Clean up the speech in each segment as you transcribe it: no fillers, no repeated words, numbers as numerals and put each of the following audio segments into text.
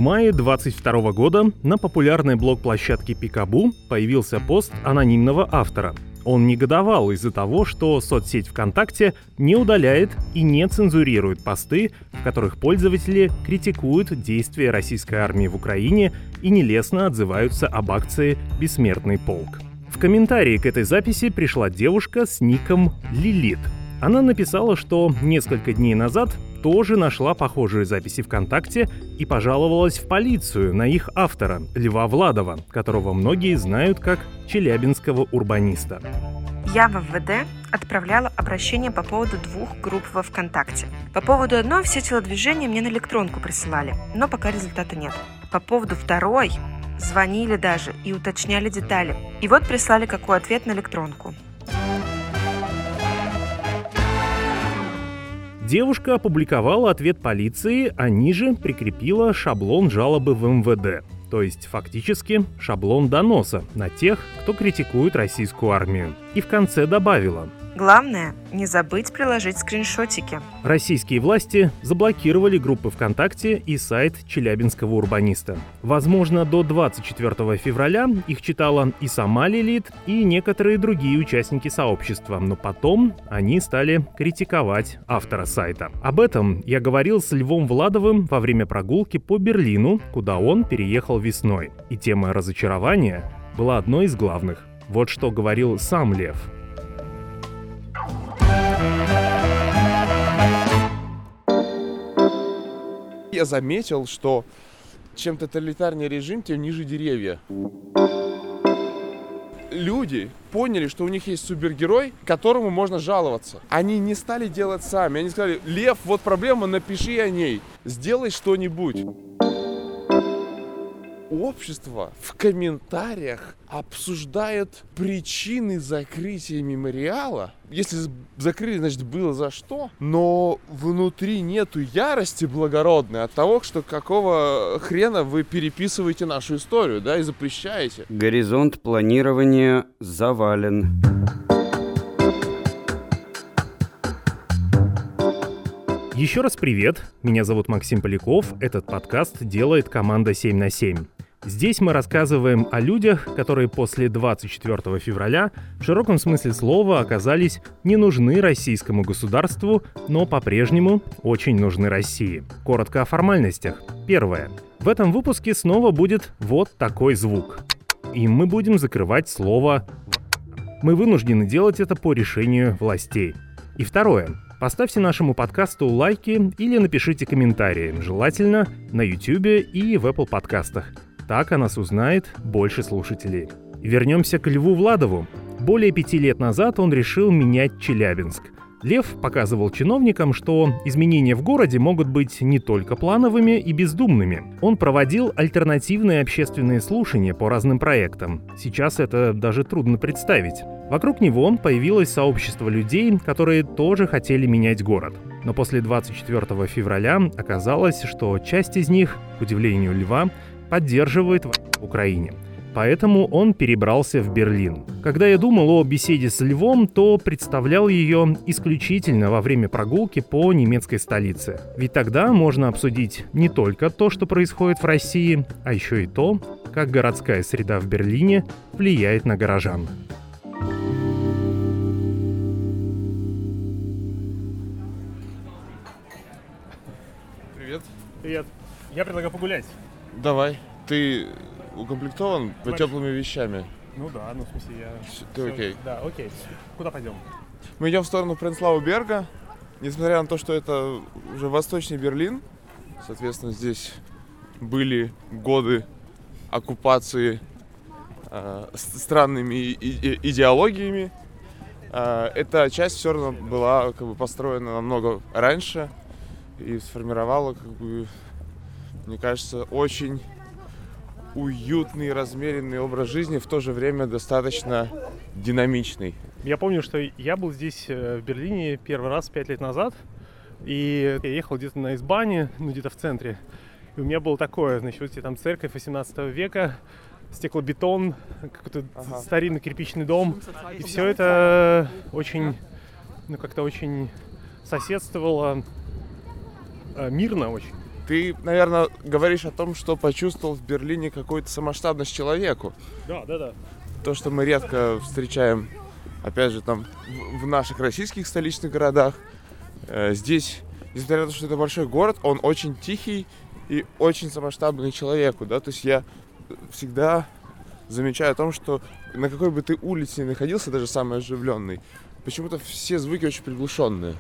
мае 2022 года на популярной блог-площадке Пикабу появился пост анонимного автора. Он негодовал из-за того, что соцсеть ВКонтакте не удаляет и не цензурирует посты, в которых пользователи критикуют действия российской армии в Украине и нелестно отзываются об акции «Бессмертный полк». В комментарии к этой записи пришла девушка с ником Лилит. Она написала, что несколько дней назад тоже нашла похожие записи ВКонтакте и пожаловалась в полицию на их автора, Льва Владова, которого многие знают как челябинского урбаниста. Я в МВД отправляла обращение по поводу 2 групп во ВКонтакте. По поводу одной все телодвижения мне на электронку присылали, но пока результата нет. По поводу второй звонили даже и уточняли детали. И вот прислали какой ответ на электронку. Девушка опубликовала ответ полиции, а ниже прикрепила шаблон жалобы в МВД. То есть, фактически, шаблон доноса на тех, кто критикует российскую армию. И в конце добавила: главное, не забыть приложить скриншотики. Российские власти заблокировали группы ВКонтакте и сайт челябинского урбаниста. Возможно, до 24 февраля их читала и сама Лилит, и некоторые другие участники сообщества, но потом они стали критиковать автора сайта. Об этом я говорил с Львом Владовым во время прогулки по Берлину, куда он переехал весной. И тема разочарования была одной из главных. Вот что говорил сам Лев. Я заметил, что чем тоталитарнее режим, тем ниже деревья. Люди поняли, что у них есть супергерой, которому можно жаловаться. Они не стали делать сами. Они сказали: Лев, вот проблема, напиши о ней. Сделай что-нибудь. Общество в комментариях обсуждает причины закрытия мемориала. Если закрыли, значит, было за что. Но внутри нету ярости благородной от того, что какого хрена вы переписываете нашу историю, да, и запрещаете. Горизонт планирования завален. Еще раз привет, меня зовут Максим Поляков, этот подкаст делает команда 7 на 7. Здесь мы рассказываем о людях, которые после 24 февраля в широком смысле слова оказались не нужны российскому государству, но по-прежнему очень нужны России. Коротко о формальностях. Первое. В этом выпуске снова будет вот такой звук. И мы будем закрывать слово «в». Мы вынуждены делать это по решению властей. И второе. Поставьте нашему подкасту лайки или напишите комментарии, желательно на YouTube и в Apple подкастах. Так о нас узнает больше слушателей. Вернемся к Льву Владову. Более 5 лет назад он решил менять Челябинск. Лев показывал чиновникам, что изменения в городе могут быть не только плановыми и бездумными. Он проводил альтернативные общественные слушания по разным проектам. Сейчас это даже трудно представить. Вокруг него появилось сообщество людей, которые тоже хотели менять город. Но после 24 февраля оказалось, что часть из них, к удивлению Льва, поддерживает войну в Украине. Поэтому он перебрался в Берлин. Когда я думал о беседе с Львом, то представлял ее исключительно во время прогулки по немецкой столице. Ведь тогда можно обсудить не только то, что происходит в России, а еще и то, как городская среда в Берлине влияет на горожан. Привет. Привет. Я предлагаю погулять. Давай. Ты укомплектован теплыми вещами? Ну да, в смысле я... Ты окей? Да, окей. Куда пойдем? Мы идем в сторону Пренцлау Берга. Несмотря на то, что это уже восточный Берлин, соответственно, здесь были годы оккупации странными идеологиями. Эта часть все равно была построена намного раньше и сформировала, мне кажется, очень уютный, размеренный образ жизни, в то же время достаточно динамичный. Я помню, что я был здесь в Берлине первый раз 5 лет назад, и я ехал где-то на Эйсбахне, где-то в центре. И у меня было такое, значит, вот там церковь 18 века, стеклобетон, какой-то старинный кирпичный дом. И все это очень, как-то очень соседствовало мирно очень. Ты, наверное, говоришь о том, что почувствовал в Берлине какую-то самоштабность человеку. Да. То, что мы редко встречаем, опять же, там, в наших российских столичных городах. Здесь, несмотря на то, что это большой город, он очень тихий и очень самоштабный человеку, да. То есть я всегда замечаю о том, что на какой бы ты улице ни находился, даже самый оживленный, почему-то все звуки очень приглушенные.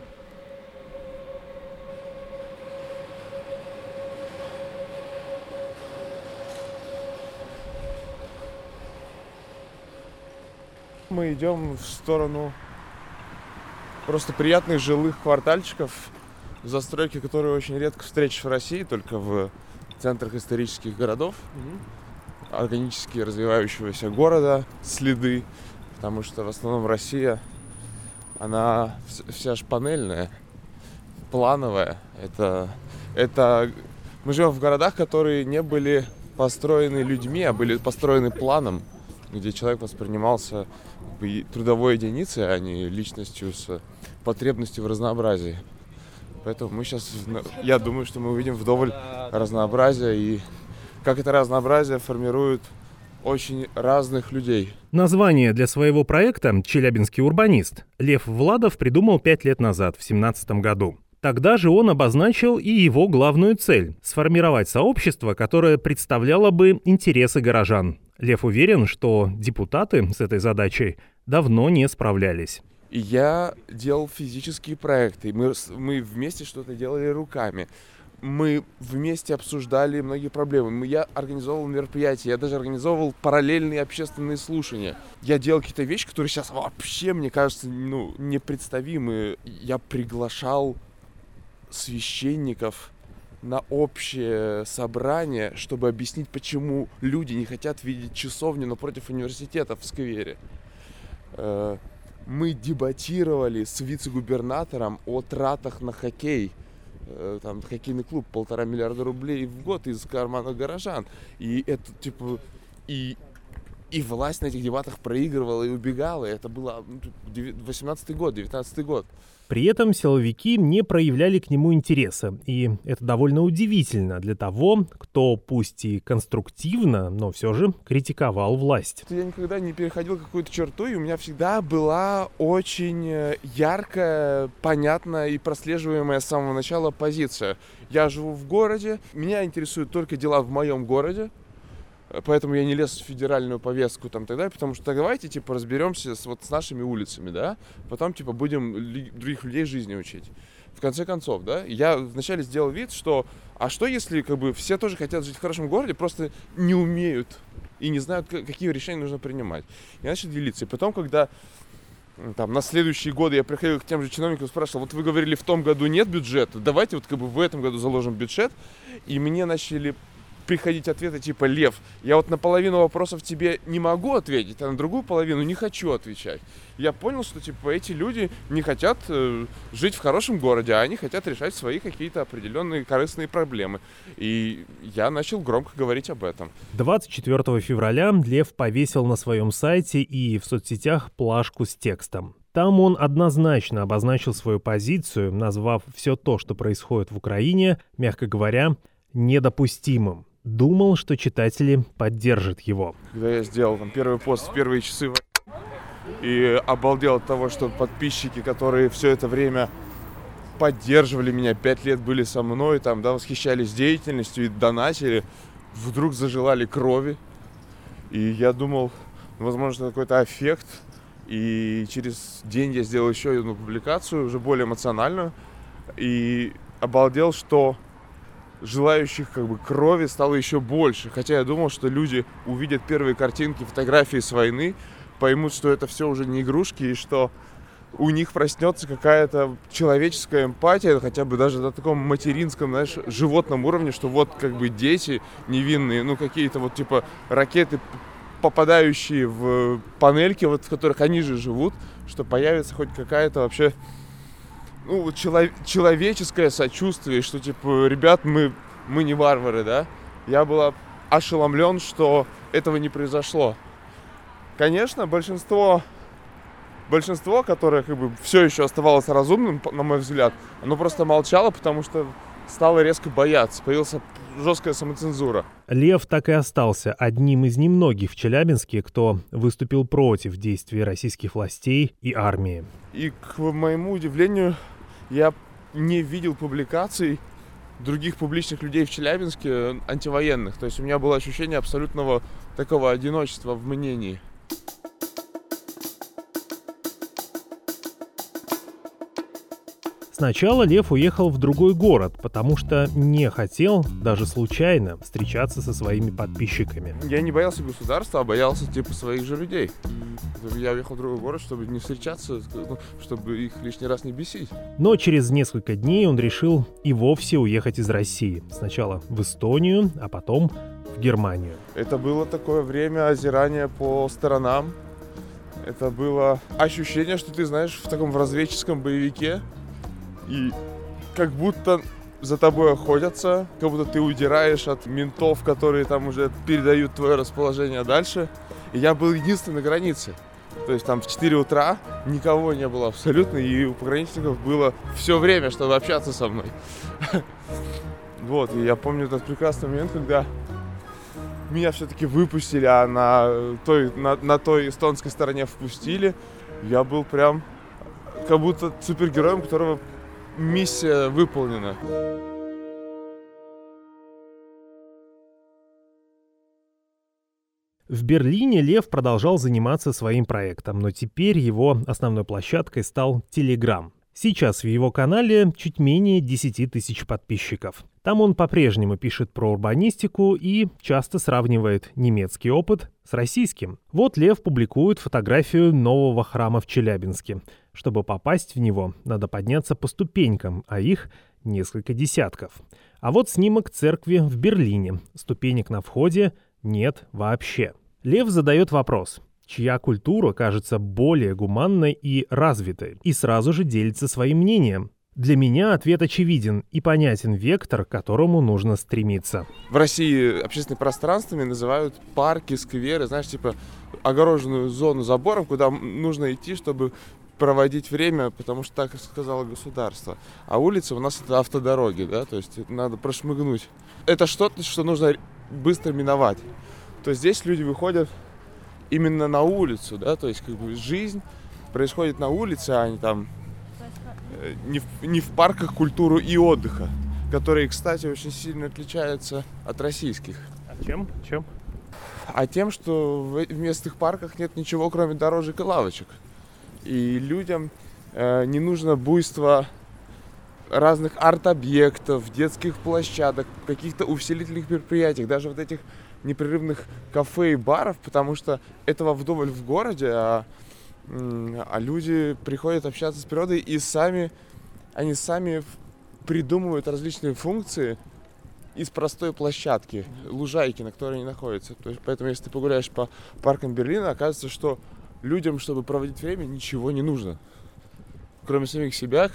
Мы идем в сторону просто приятных жилых квартальчиков, застройки, которые очень редко встретишь в России, только в центрах исторических городов, органически развивающегося города, следы, потому что в основном Россия, она вся ж панельная, плановая. Это мы живем в городах, которые не были построены людьми, а были построены планом, где человек воспринимался трудовой единицей, а не личностью с потребностью в разнообразии. Поэтому мы сейчас, я думаю, что мы увидим вдоволь разнообразия, и как это разнообразие формирует очень разных людей. Название для своего проекта «Челябинский урбанист» Лев Владов придумал 5 лет назад, в 2017 году. Тогда же он обозначил и его главную цель – сформировать сообщество, которое представляло бы интересы горожан. Лев уверен, что депутаты с этой задачей давно не справлялись. И я делал физические проекты, мы вместе что-то делали руками. Мы вместе обсуждали многие проблемы. Я организовывал мероприятия, я даже организовывал параллельные общественные слушания. Я делал какие-то вещи, которые сейчас вообще, мне кажется, непредставимы. Я приглашал священников на общее собрание, чтобы объяснить, почему люди не хотят видеть часовню напротив университета в сквере. Мы дебатировали с вице-губернатором о тратах на хоккей. Там хоккейный клуб 1,5 миллиарда рублей в год из кармана горожан. И это и власть на этих дебатах проигрывала и убегала. Это было 18-й год, 19-й год. При этом силовики не проявляли к нему интереса, и это довольно удивительно для того, кто, пусть и конструктивно, но все же критиковал власть. Я никогда не переходил какую-то черту, и у меня всегда была очень яркая, понятная и прослеживаемая с самого начала позиция. Я живу в городе, меня интересуют только дела в моем городе, поэтому я не лез в федеральную повестку там тогда, потому что давайте, разберемся с нашими улицами, да, потом, будем других людей жизни учить. В конце концов, да, я вначале сделал вид, что, а что если, все тоже хотят жить в хорошем городе, просто не умеют и не знают, какие решения нужно принимать. Я начал делиться. И потом, когда на следующие годы я приходил к тем же чиновникам и спрашивал, вы говорили, в том году нет бюджета, давайте в этом году заложим бюджет, и мне начали приходить ответы Лев, я на половину вопросов тебе не могу ответить, а на другую половину не хочу отвечать. Я понял, что эти люди не хотят жить в хорошем городе, а они хотят решать свои какие-то определенные корыстные проблемы. И я начал громко говорить об этом. 24 февраля Лев повесил на своем сайте и в соцсетях плашку с текстом. Там он однозначно обозначил свою позицию, назвав все то, что происходит в Украине, мягко говоря, недопустимым. Думал, что читатели поддержат его. Когда я сделал первый пост в первые часы и обалдел от того, что подписчики, которые все это время поддерживали меня, 5 лет были со мной, восхищались деятельностью и донатили, вдруг зажелали крови. И я думал, возможно, это какой-то аффект. И через день я сделал еще одну публикацию, уже более эмоциональную. И обалдел, что желающих крови стало еще больше. Хотя я думал, что люди увидят первые картинки, фотографии с войны, поймут, что это все уже не игрушки, и что у них проснется какая-то человеческая эмпатия, хотя бы даже на таком материнском, животном уровне, что дети невинные, какие-то ракеты, попадающие в панельки, в которых они же живут, что появится хоть какая-то вообще человеческое сочувствие, что ребят, мы не варвары, да? Я был ошеломлен, что этого не произошло. Конечно, большинство, которое все еще оставалось разумным, на мой взгляд, оно просто молчало, потому что стала резко бояться, появилась жесткая самоцензура. Лев так и остался одним из немногих в Челябинске, кто выступил против действий российских властей и армии. И, к моему удивлению, я не видел публикаций других публичных людей в Челябинске антивоенных. То есть у меня было ощущение абсолютного такого одиночества в мнении. Сначала Лев уехал в другой город, потому что не хотел, даже случайно, встречаться со своими подписчиками. Я не боялся государства, а боялся своих же людей. Я уехал в другой город, чтобы не встречаться, чтобы их лишний раз не бесить. Но через несколько дней он решил и вовсе уехать из России. Сначала в Эстонию, а потом в Германию. Это было такое время озирания по сторонам. Это было ощущение, что ты, знаешь, в разведческом боевике. И как будто за тобой охотятся, как будто ты удираешь от ментов, которые там уже передают твое расположение дальше. И я был единственный на границе. То есть там в 4 утра никого не было абсолютно, и у пограничников было все время, чтобы общаться со мной. Вот, и я помню этот прекрасный момент, когда меня все-таки выпустили, а на той эстонской стороне впустили. Я был прям как будто супергероем, которого миссия выполнена. В Берлине Лев продолжал заниматься своим проектом, но теперь его основной площадкой стал Telegram. Сейчас в его канале чуть менее 10 тысяч подписчиков. Там он по-прежнему пишет про урбанистику и часто сравнивает немецкий опыт с российским. Вот Лев публикует фотографию нового храма в Челябинске. Чтобы попасть в него, надо подняться по ступенькам, а их несколько десятков. А вот снимок церкви в Берлине. Ступенек на входе нет вообще. Лев задает вопрос, чья культура кажется более гуманной и развитой, и сразу же делится своим мнением. Для меня ответ очевиден и понятен вектор, к которому нужно стремиться. В России общественными пространствами называют парки, скверы, знаешь, огороженную зону забором, куда нужно идти, чтобы проводить время, потому что так сказало государство. А улицы у нас это автодороги, да, то есть надо прошмыгнуть. Это что-то, что нужно быстро миновать. То есть здесь люди выходят именно на улицу, да, то есть жизнь происходит на улице, а не там не в парках культуры и отдыха, которые, кстати, очень сильно отличаются от российских. А чем? А тем, что в местных парках нет ничего, кроме дорожек и лавочек. И людям не нужно буйство разных арт-объектов, детских площадок, каких-то увеселительных мероприятий, даже вот этих непрерывных кафе и баров, потому что этого вдоволь в городе, а люди приходят общаться с природой и они сами придумывают различные функции из простой площадки, лужайки, на которой они находятся. То есть, поэтому, если ты погуляешь по паркам Берлина, окажется, что людям, чтобы проводить время, ничего не нужно. Кроме самих себя,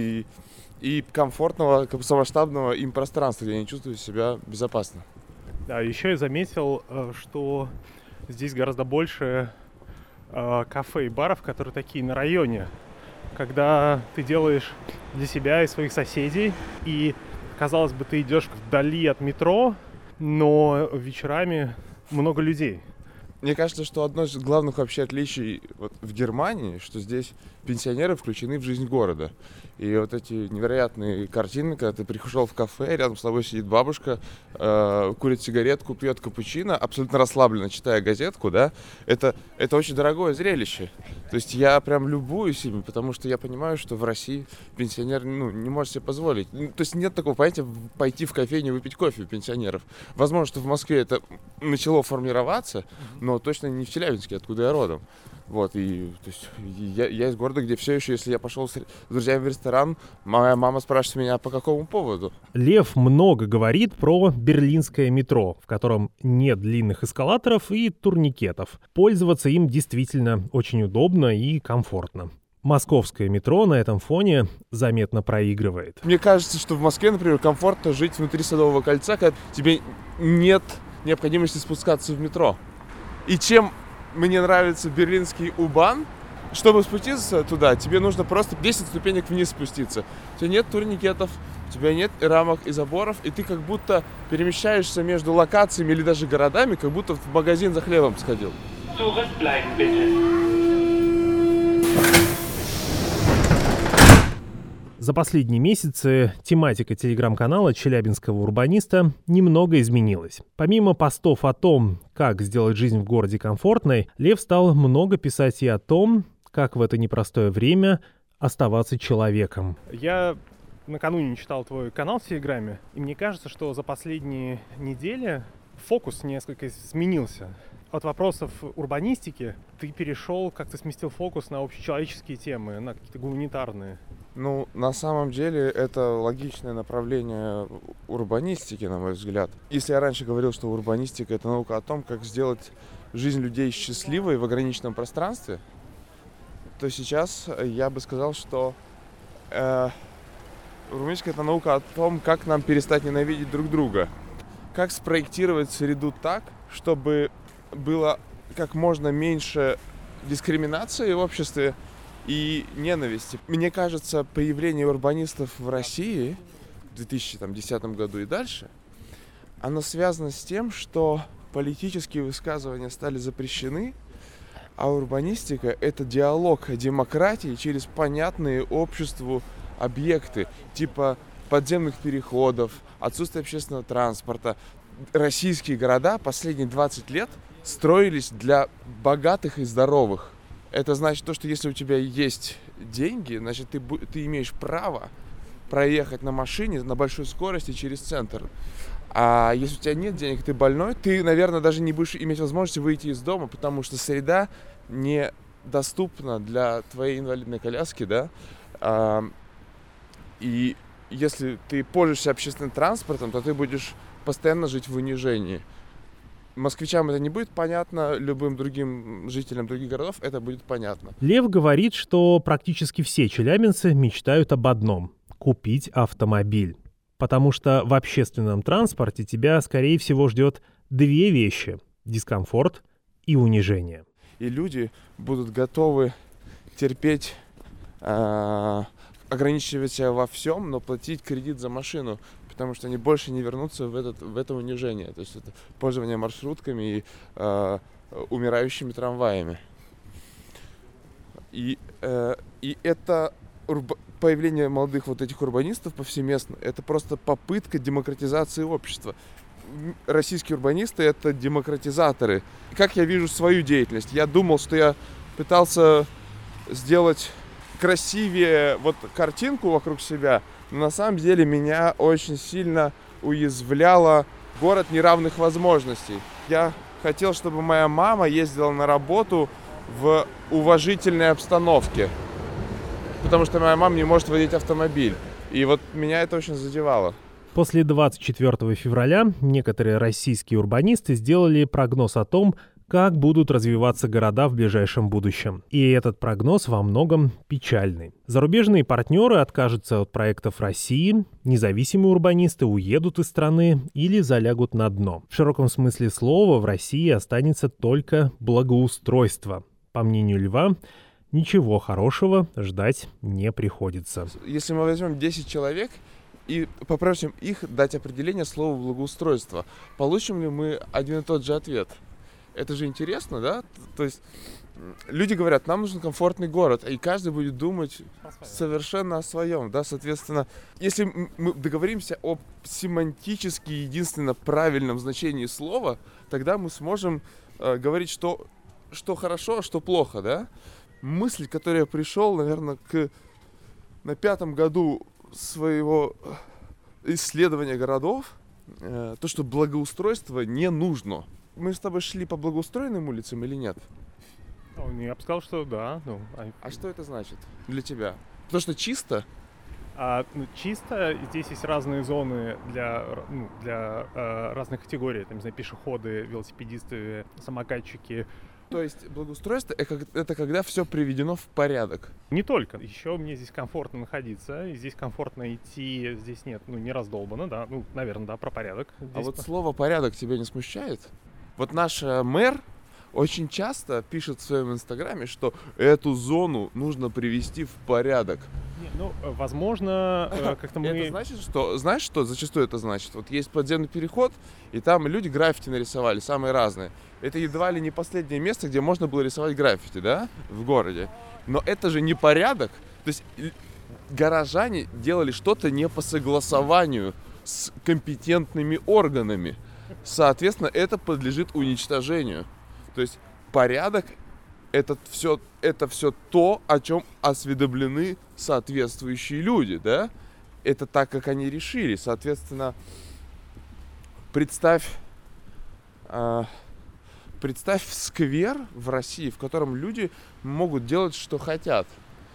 и комфортного, самоштабного им пространства, где они чувствуют себя безопасно. Да, еще я заметил, что здесь гораздо больше кафе и баров, которые такие на районе. Когда ты делаешь для себя и своих соседей, и, казалось бы, ты идешь вдали от метро, но вечерами много людей. Мне кажется, что одно из главных вообще отличий в Германии, что здесь пенсионеры включены в жизнь города. И вот эти невероятные картины, когда ты пришел в кафе, рядом с тобой сидит бабушка, курит сигаретку, пьет капучино, абсолютно расслабленно читая газетку, да, это очень дорогое зрелище. То есть я прям любуюсь ими, потому что я понимаю, что в России пенсионер не может себе позволить. То есть нет такого понятия пойти в кофейню выпить кофе у пенсионеров. Возможно, что в Москве это начало формироваться, но точно не в Челябинске, откуда я родом. Вот, и то есть, я из города, где все еще, если я пошел с друзьями в ресторан, моя мама спрашивает меня, по какому поводу. Лев много говорит про берлинское метро, в котором нет длинных эскалаторов и турникетов. Пользоваться им действительно очень удобно и комфортно. Московское метро на этом фоне заметно проигрывает. Мне кажется, что в Москве, например, комфортно жить внутри Садового кольца, когда тебе нет необходимости спускаться в метро. И чем мне нравится берлинский У-Bahn, чтобы спуститься туда, тебе нужно просто 10 ступенек вниз спуститься. У тебя нет турникетов, у У тебя нет рамок и заборов, и ты как будто перемещаешься между локациями или даже городами, как будто в магазин за хлебом сходил. Zurückbleiben bitte. За последние месяцы тематика телеграм-канала «Челябинского урбаниста» немного изменилась. Помимо постов о том, как сделать жизнь в городе комфортной, Лев стал много писать и о том, как в это непростое время оставаться человеком. Я накануне читал твой канал в Телеграме, и мне кажется, что за последние недели фокус несколько изменился. От вопросов урбанистики ты перешел, как-то сместил фокус на общечеловеческие темы, на какие-то гуманитарные. Ну, на самом деле, это логичное направление урбанистики, на мой взгляд. Если я раньше говорил, что урбанистика — это наука о том, как сделать жизнь людей счастливой в ограниченном пространстве, то сейчас я бы сказал, что урбанистика — это наука о том, как нам перестать ненавидеть друг друга. Как спроектировать среду так, чтобы было как можно меньше дискриминации в обществе и ненависти. Мне кажется, появление урбанистов в России в 2010 году и дальше, оно связано с тем, что политические высказывания стали запрещены, а урбанистика — это диалог о демократии через понятные обществу объекты, типа подземных переходов, отсутствие общественного транспорта. Российские города последние 20 лет строились для богатых и здоровых. Это значит то, что если у тебя есть деньги, значит ты имеешь право проехать на машине на большой скорости через центр. А если у тебя нет денег, ты больной, ты, наверное, даже не будешь иметь возможности выйти из дома, потому что среда недоступна для твоей инвалидной коляски, да. И если ты пользуешься общественным транспортом, то ты будешь постоянно жить в унижении. Москвичам это не будет понятно, любым другим жителям других городов это будет понятно. Лев говорит, что практически все челябинцы мечтают об одном – купить автомобиль. Потому что в общественном транспорте тебя, скорее всего, ждет две вещи – дискомфорт и унижение. И люди будут готовы терпеть, ограничивать себя во всем, но платить кредит за машину, потому что они больше не вернутся в это унижение. То есть это пользование маршрутками и умирающими трамваями. И это появление молодых вот этих урбанистов повсеместно, это просто попытка демократизации общества. Российские урбанисты — это демократизаторы. Как я вижу свою деятельность? Я думал, что я пытался сделать красивее вот картинку вокруг себя, но на самом деле меня очень сильно уязвляло город неравных возможностей. Я хотел, чтобы моя мама ездила на работу в уважительной обстановке, потому что моя мама не может водить автомобиль. И вот меня это очень задевало. После 24 февраля некоторые российские урбанисты сделали прогноз о том, как будут развиваться города в ближайшем будущем. И этот прогноз во многом печальный. Зарубежные партнеры откажутся от проектов России, независимые урбанисты уедут из страны или залягут на дно. В широком смысле слова в России останется только благоустройство. По мнению Льва, ничего хорошего ждать не приходится. Если мы возьмем 10 человек и попросим их дать определение слова благоустройство, получим ли мы один и тот же ответ? Это же интересно, да? То есть люди говорят, нам нужен комфортный город, и каждый будет думать совершенно о своем, да? Соответственно, если мы договоримся о семантически единственно правильном значении слова, тогда мы сможем говорить, что хорошо, а что плохо, да? Мысль, к которой я пришел, наверное, на 5-м году своего исследования городов, то, что благоустройство не нужно. Мы с тобой шли по благоустроенным улицам или нет? Я бы сказал, что да. А что это значит для тебя? Потому что чисто? Чисто. Здесь есть разные зоны для разных категорий. Там, не знаю, пешеходы, велосипедисты, самокатчики. То есть благоустройство — это когда все приведено в порядок? Не только. Еще мне здесь комфортно находиться, и здесь комфортно идти, здесь нет, не раздолбано, да, наверное, да, про порядок. Здесь а вот слово «порядок» тебя не смущает? Вот наш мэр очень часто пишет в своем инстаграме, что эту зону нужно привести в порядок. Нет, Ну, возможно, как-то мы... Это значит, что... Знаешь, что зачастую это значит? Вот есть подземный переход, и там люди граффити нарисовали, самые разные. Это едва ли не последнее место, где можно было рисовать граффити, да, в городе. Но это же не порядок. То есть горожане делали что-то не по согласованию с компетентными органами. Соответственно, это подлежит уничтожению. То есть порядок это все то, о чем осведомлены соответствующие люди, да? Это так, как они решили. Соответственно, представь сквер в России, в котором люди могут делать, что хотят.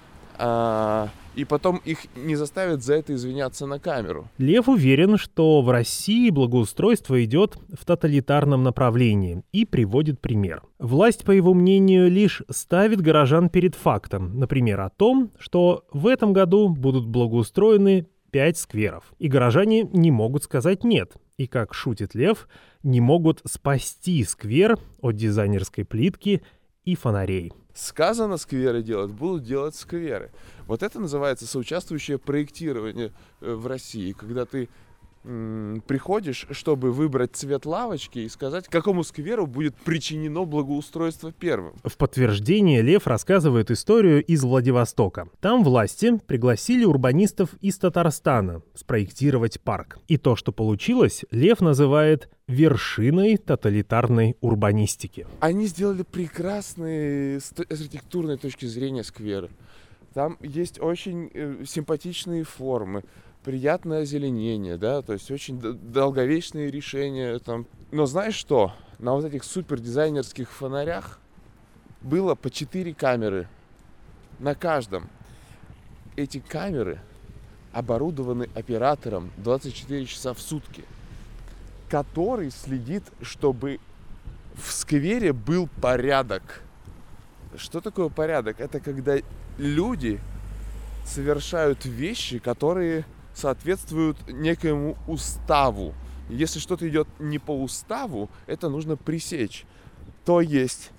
И потом их не заставят за это извиняться на камеру. Лев уверен, что в России благоустройство идет в тоталитарном направлении и приводит пример. Власть, по его мнению, лишь ставит горожан перед фактом, например, о том, что в этом году будут благоустроены 5 скверов, и горожане не могут сказать «нет». И, как шутит Лев, не могут спасти сквер от дизайнерской плитки и фонарей. Сказано скверы делать, будут делать скверы. Вот это называется соучаствующее проектирование в России, когда ты приходишь, чтобы выбрать цвет лавочки и сказать, какому скверу будет причинено благоустройство первым. В подтверждение Лев рассказывает историю из Владивостока. Там власти пригласили урбанистов из Татарстана спроектировать парк. И то, что получилось, Лев называет вершиной тоталитарной урбанистики. Они сделали прекрасные с архитектурной точки зрения скверы. Там есть очень симпатичные формы, приятное озеленение, да, то есть очень долговечные решения там. Но знаешь что? На вот этих супер дизайнерских фонарях было по 4 камеры на каждом. Эти камеры оборудованы оператором 24 часа в сутки, который следит, чтобы в сквере был порядок. Что такое порядок? Это когда люди совершают вещи, которые соответствуют некоему уставу. Если что-то идет не по уставу, это нужно пресечь. То есть,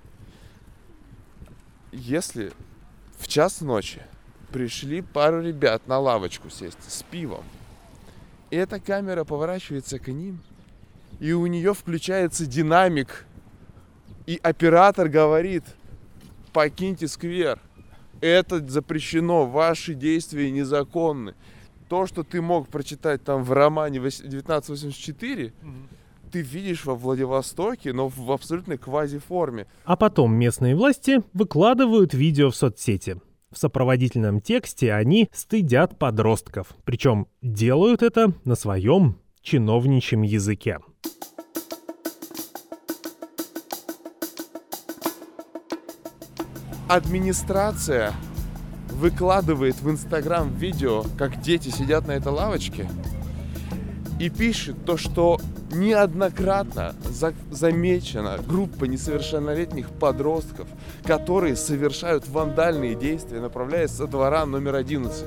если в час ночи пришли пару ребят на лавочку сесть с пивом, и эта камера поворачивается к ним, и у нее включается динамик, и оператор говорит: покиньте сквер. Это запрещено, ваши действия незаконны. То, что ты мог прочитать там в романе 1984, ты видишь во Владивостоке, но в абсолютной квазиформе. А потом местные власти выкладывают видео в соцсети. В сопроводительном тексте они стыдят подростков. Причем делают это на своем чиновничьем языке. Администрация выкладывает в Инстаграм видео, как дети сидят на этой лавочке, и пишет то, что неоднократно замечена группа несовершеннолетних подростков, которые совершают вандальные действия, направляясь со двора номер 11.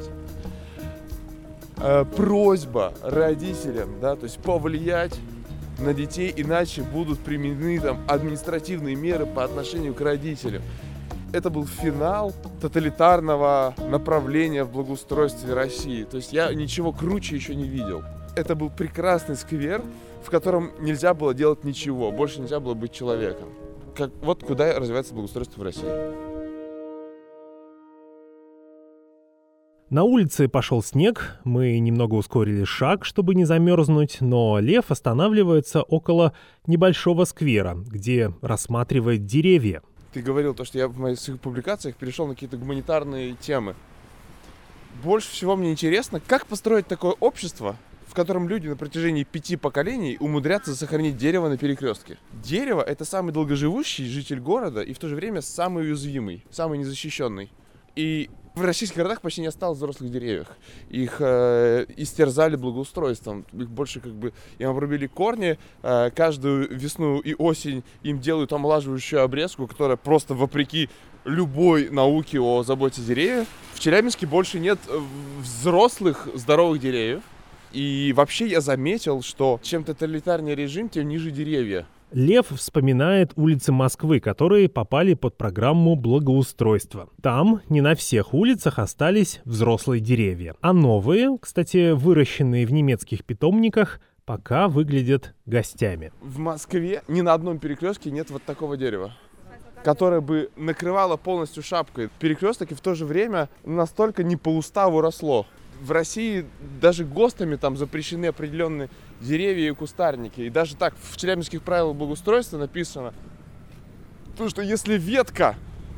Просьба родителям, да, то есть повлиять на детей, иначе будут применены там административные меры по отношению к родителям. Это был финал тоталитарного направления в благоустройстве России. То есть я ничего круче еще не видел. Это был прекрасный сквер, в котором нельзя было делать ничего, больше нельзя было быть человеком. Вот куда развивается благоустройство в России. На улице пошел снег, мы немного ускорили шаг, чтобы не замерзнуть, но Лев останавливается около небольшого сквера, где рассматривает деревья. Ты говорил, что я в моих публикациях перешел на какие-то гуманитарные темы. Больше всего мне интересно, как построить такое общество, в котором люди на протяжении 5 поколений умудрятся сохранить дерево на перекрестке. Дерево — это самый долгоживущий житель города и в то же время самый уязвимый, самый незащищенный. И в российских городах почти не осталось взрослых деревьев. Их истерзали благоустройством. Их больше им обрубили корни. Каждую весну и осень им делают омолаживающую обрезку, которая просто вопреки любой науке о заботе деревьев. В Челябинске больше нет взрослых здоровых деревьев. И вообще я заметил, что чем тоталитарнее режим, тем ниже деревья. Лев вспоминает улицы Москвы, которые попали под программу благоустройства. Там не на всех улицах остались взрослые деревья. А новые, кстати, выращенные в немецких питомниках, пока выглядят гостями. В Москве ни на одном перекрестке нет вот такого дерева, которое бы накрывало полностью шапкой перекресток и в то же время настолько не по уставу росло. В России даже ГОСТами там запрещены определенные деревья и кустарники. И даже так в Челябинских правилах благоустройства написано, что если ветка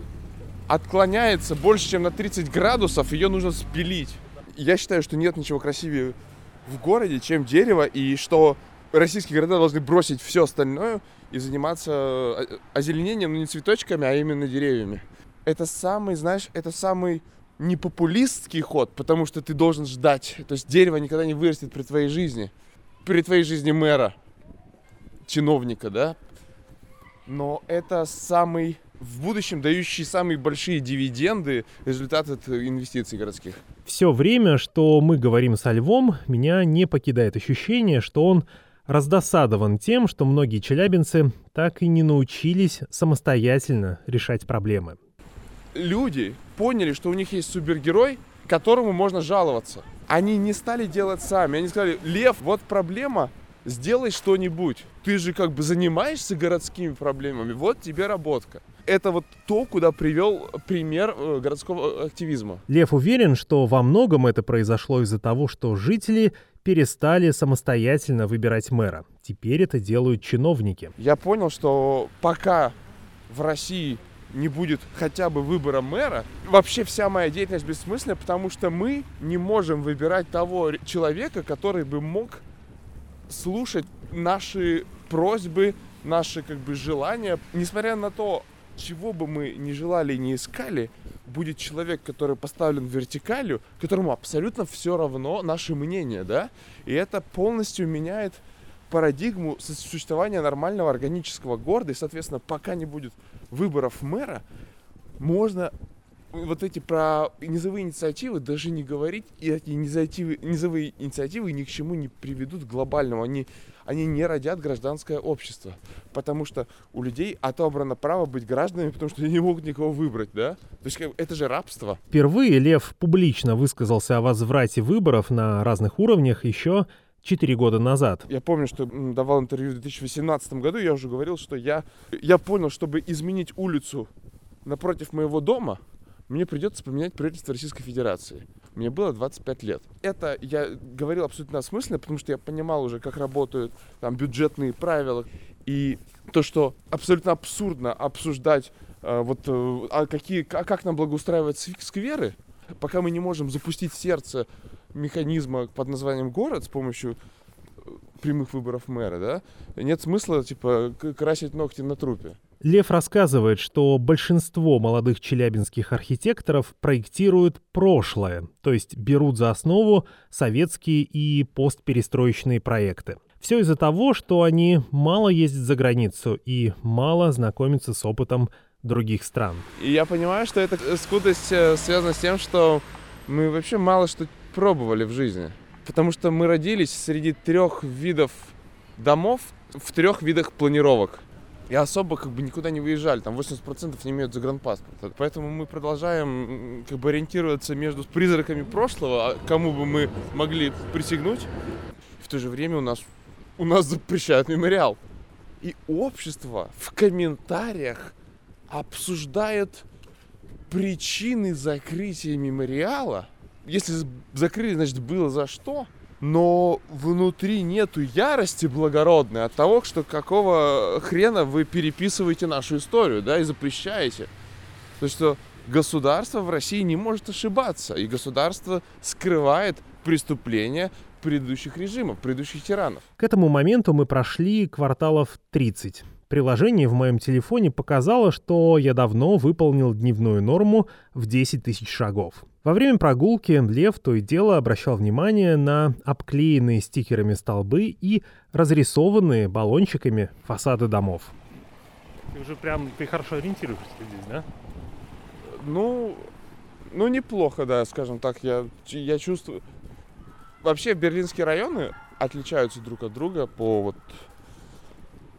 отклоняется больше, чем на 30 градусов, ее нужно спилить. Я считаю, что нет ничего красивее в городе, чем дерево, и что российские города должны бросить все остальное и заниматься озеленением, но не цветочками, а именно деревьями. Это самый не популистский ход, потому что ты должен ждать. То есть дерево никогда не вырастет при твоей жизни мэра, чиновника, да? Но это самый в будущем дающий самые большие дивиденды результат от инвестиций городских. Все время, что мы говорим со Львом, меня не покидает ощущение, что он раздосадован тем, что многие челябинцы так и не научились самостоятельно решать проблемы. Люди поняли, что у них есть супергерой, которому можно жаловаться. Они не стали делать сами. Они сказали: Лев, вот проблема, сделай что-нибудь. Ты же как бы занимаешься городскими проблемами, вот тебе работка. Это вот то, куда привел пример городского активизма. Лев уверен, что во многом это произошло из-за того, что жители перестали самостоятельно выбирать мэра. Теперь это делают чиновники. Я понял, что пока в России не будет хотя бы выбора мэра, вообще вся моя деятельность бессмысленна, потому что мы не можем выбирать того человека, который бы мог слушать наши просьбы, наши как бы желания. Несмотря на то, чего бы мы ни желали и не искали, будет человек, который поставлен вертикалью, которому абсолютно все равно наше мнение, да? И это полностью меняет парадигму существования нормального органического города. И, соответственно, пока не будет выборов мэра, можно вот эти про низовые инициативы даже не говорить. И эти низовые инициативы ни к чему не приведут глобальному. Они не родят гражданское общество. Потому что у людей отобрано право быть гражданами, потому что они не могут никого выбрать, да? То есть это же рабство. Впервые Лев публично высказался о возврате выборов на разных уровнях еще 4 года назад. Я помню, что давал интервью в 2018 году, я уже говорил, что я понял, чтобы изменить улицу напротив моего дома, мне придется поменять правительство Российской Федерации. Мне было 25 лет. Это я говорил абсолютно осмысленно, потому что я понимал уже, как работают там бюджетные правила. И то, что абсолютно абсурдно обсуждать, как нам благоустраивать скверы, пока мы не можем запустить в сердце механизма под названием город с помощью прямых выборов мэра, да, нет смысла, красить ногти на трупе. Лев рассказывает, что большинство молодых челябинских архитекторов проектируют прошлое, то есть берут за основу советские и постперестроечные проекты. Все из-за того, что они мало ездят за границу и мало знакомятся с опытом других стран. И я понимаю, что эта скудость связана с тем, что мы вообще мало что пробовали в жизни. Потому что мы родились среди 3 видов домов в 3 видах планировок. И особо никуда не выезжали, там 80% не имеют загранпаспорта. Поэтому мы продолжаем ориентироваться между призраками прошлого, кому бы мы могли присягнуть. В то же время у нас запрещают мемориал. И общество в комментариях обсуждает причины закрытия мемориала. Если закрыли, значит, было за что. Но внутри нету ярости благородной от того, что какого хрена вы переписываете нашу историю, да, и запрещаете. То есть, что государство в России не может ошибаться, и государство скрывает преступления предыдущих режимов, предыдущих тиранов. К этому моменту мы прошли кварталов 30. Приложение в моем телефоне показало, что я давно выполнил дневную норму в 10 тысяч шагов. Во время прогулки Лев то и дело обращал внимание на обклеенные стикерами столбы и разрисованные баллончиками фасады домов. Ты хорошо ориентируешься здесь, да? Ну, неплохо, да, скажем так. Я чувствую... Вообще берлинские районы отличаются друг от друга по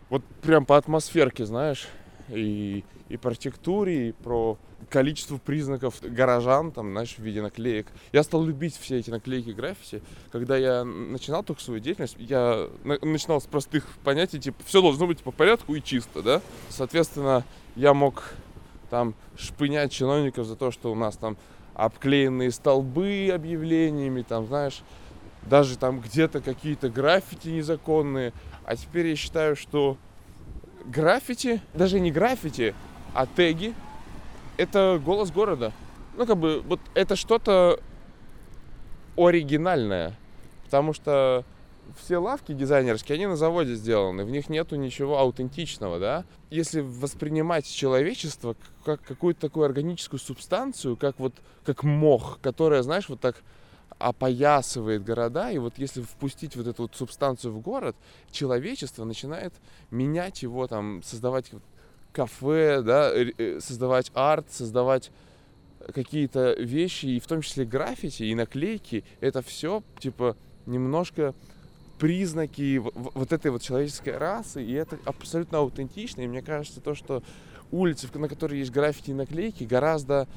Вот прям по атмосферке, знаешь, и по архитектуре, и про количество признаков горожан, там, знаешь, в виде наклеек. Я стал любить все эти наклейки граффити. Когда я начинал только свою деятельность, я начинал с простых понятий, типа, все должно быть по порядку и чисто, да. Соответственно, я мог там шпынять чиновников за то, что у нас там обклеенные столбы объявлениями, там, знаешь, даже там где-то какие-то граффити незаконные. А теперь я считаю, что граффити, даже не граффити, а теги, это голос города. Ну, как бы, вот это что-то оригинальное. Потому что все лавки дизайнерские, они на заводе сделаны, в них нету ничего аутентичного, да. Если воспринимать человечество как какую-то такую органическую субстанцию, как мох, которая, знаешь, вот так опоясывает города, и вот если впустить вот эту вот субстанцию в город, человечество начинает менять его, там, создавать кафе, да, создавать арт, создавать какие-то вещи, и в том числе граффити и наклейки, это все, типа, немножко признаки вот этой вот человеческой расы, и это абсолютно аутентично, и мне кажется, то, что улицы, на которых есть граффити и наклейки, гораздо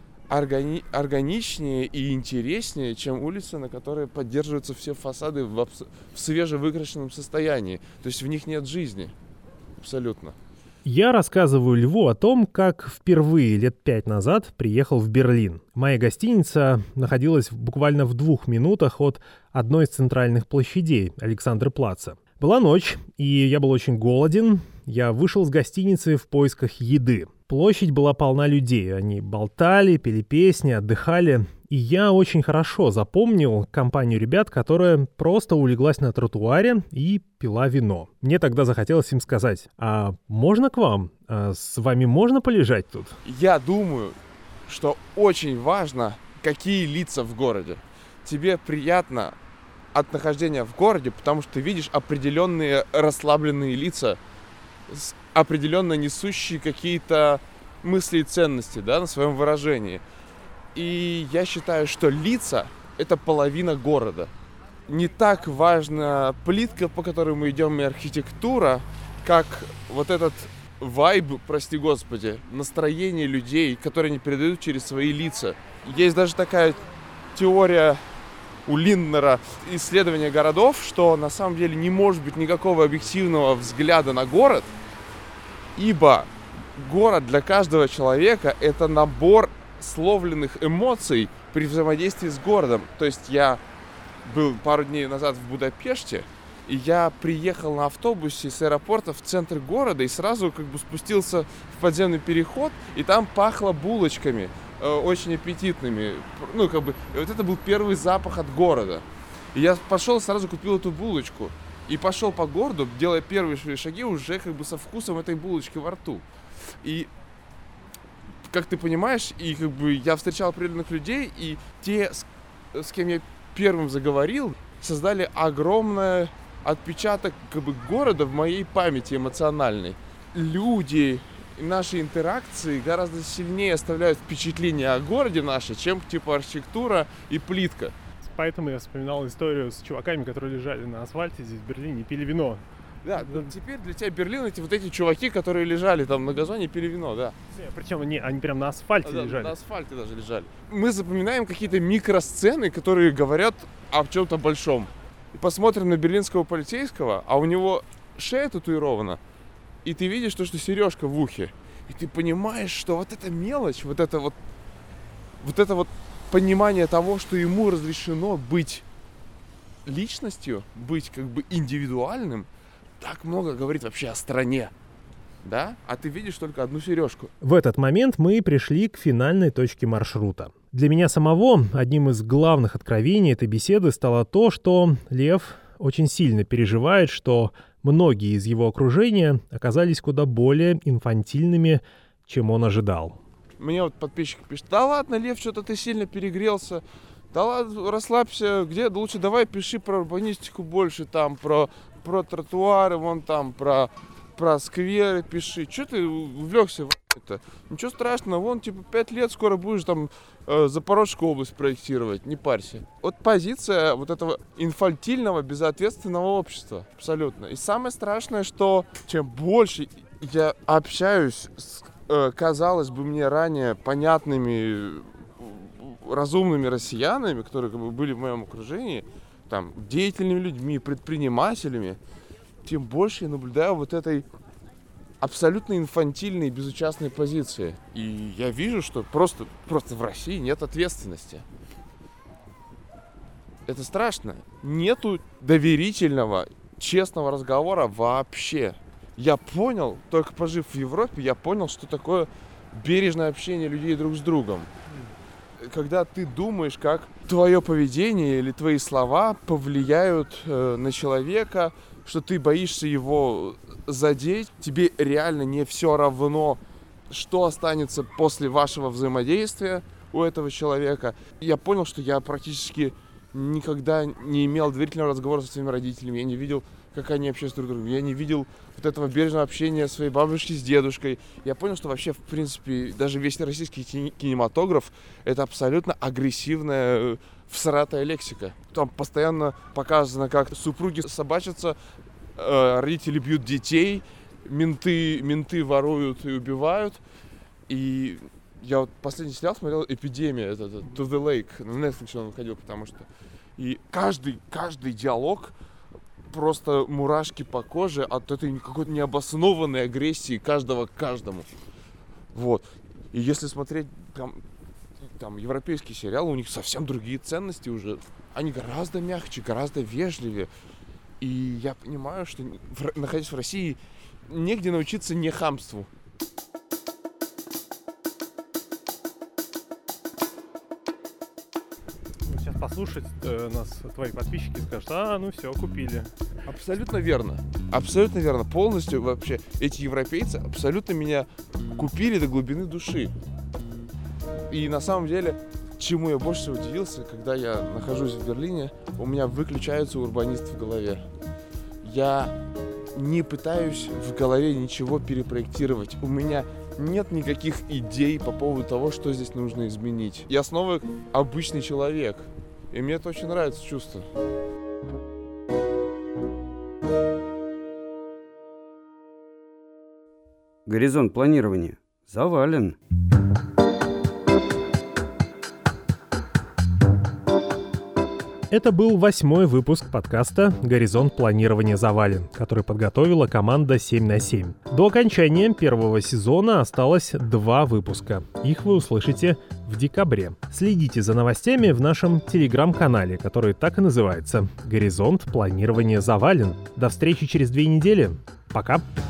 органичнее и интереснее, чем улицы, на которые поддерживаются все фасады в свежевыкрашенном состоянии. То есть в них нет жизни. Абсолютно. Я рассказываю Льву о том, как впервые лет 5 назад приехал в Берлин. Моя гостиница находилась буквально в 2 минутах от одной из центральных площадей Александрплаца. Была ночь, и я был очень голоден. Я вышел с гостиницы в поисках еды. Площадь была полна людей. Они болтали, пели песни, отдыхали. И я очень хорошо запомнил компанию ребят, которая просто улеглась на тротуаре и пила вино. Мне тогда захотелось им сказать: а можно к вам? А с вами можно полежать тут? Я думаю, что очень важно, какие лица в городе. Тебе приятно от нахождения в городе, потому что ты видишь определенные расслабленные лица, определенно несущие какие-то мысли и ценности, да, на своем выражении. И я считаю, что лица — это половина города. Не так важна плитка, по которой мы идем, и архитектура, как вот этот вайб, прости господи, настроение людей, которые они передают через свои лица. Есть даже такая теория у Линднера, исследования городов, что на самом деле не может быть никакого объективного взгляда на город, ибо город для каждого человека — это набор словленных эмоций при взаимодействии с городом. То есть я был пару дней назад в Будапеште, и я приехал на автобусе с аэропорта в центр города и сразу как бы спустился в подземный переход, и там пахло булочками, очень аппетитными. Ну, как бы, вот это был первый запах от города. И я пошел, сразу купил эту булочку и пошел по городу, делая первые шаги уже как бы со вкусом этой булочки во рту. И, как ты понимаешь, и как бы я встречал определенных людей, и те, с кем я первым заговорил, создали огромный отпечаток как бы города в моей памяти эмоциональной. Люди, наши интеракции гораздо сильнее оставляют впечатление о городе нашей, чем типа архитектура и плитка. Поэтому я вспоминал историю с чуваками, которые лежали на асфальте здесь в Берлине и пили вино. Да, теперь для тебя Берлин — это вот эти чуваки, которые лежали там на газоне и пили вино, да. Причем они прям на асфальте лежали. На асфальте даже лежали. Мы запоминаем какие-то микросцены, которые говорят о чем-то большом. И посмотрим на берлинского полицейского, а у него шея татуирована, и ты видишь то, что сережка в ухе. И ты понимаешь, что вот эта мелочь, вот это вот понимание того, что ему разрешено быть личностью, быть как бы индивидуальным, так много говорит вообще о стране, да? А ты видишь только одну сережку. В этот момент мы пришли к финальной точке маршрута. Для меня самого одним из главных откровений этой беседы стало то, что Лев очень сильно переживает, что многие из его окружения оказались куда более инфантильными, чем он ожидал. Мне вот подписчик пишет: да ладно, Лев, что-то ты сильно перегрелся. Да ладно, расслабься, где? Да лучше давай пиши про урбанистику больше, там, про тротуары, вон там, про скверы пиши. Че ты увлекся? это. Ничего страшного, вон, 5 лет скоро будешь там Запорожскую область проектировать, не парься. Вот позиция вот этого инфантильного, безответственного общества, абсолютно. И самое страшное, что чем больше я общаюсь с, казалось бы, мне ранее понятными, разумными россиянами, которые были в моем окружении, там, деятельными людьми, предпринимателями, тем больше я наблюдаю вот этой абсолютно инфантильной, безучастной позиции. И я вижу, что просто в России нет ответственности. Это страшно. Нету доверительного, честного разговора вообще. Я понял, только пожив в Европе, я понял, что такое бережное общение людей друг с другом. Когда ты думаешь, как твое поведение или твои слова повлияют на человека, что ты боишься его задеть, тебе реально не все равно, что останется после вашего взаимодействия у этого человека. Я понял, что я практически никогда не имел доверительного разговора со своими родителями, я не видел, как они общаются друг с другом, я не видел вот этого бережного общения своей бабушки с дедушкой. Я понял, что вообще, в принципе, даже весь российский кинематограф — это абсолютно агрессивная, всратая лексика. Там постоянно показано, как супруги собачатся, родители бьют детей, менты воруют и убивают. И я вот последний сериал смотрел «Эпидемия», это «To the Lake», на Netflix он выходил, потому что... И каждый диалог просто мурашки по коже от этой какой-то необоснованной агрессии каждого к каждому. Вот. И если смотреть там европейские сериалы, у них совсем другие ценности уже. Они гораздо мягче, гораздо вежливее. И я понимаю, что, находясь в России, негде научиться не хамству. Сейчас послушать нас твои подписчики скажут: ну все, купили. Абсолютно верно. Абсолютно верно. Полностью вообще эти европейцы абсолютно меня купили до глубины души. И на самом деле, чему я больше всего удивился, когда я нахожусь в Берлине, у меня выключается урбанист в голове. Я не пытаюсь в голове ничего перепроектировать. У меня нет никаких идей по поводу того, что здесь нужно изменить. Я снова обычный человек. И мне это очень нравится чувство. Горизонт планирования завален. Это был 8-й выпуск подкаста «Горизонт планирования завален», который подготовила команда 7 на 7. До окончания первого сезона осталось 2 выпуска. Их вы услышите в декабре. Следите за новостями в нашем телеграм-канале, который так и называется «Горизонт планирования завален». До встречи через 2 недели. Пока!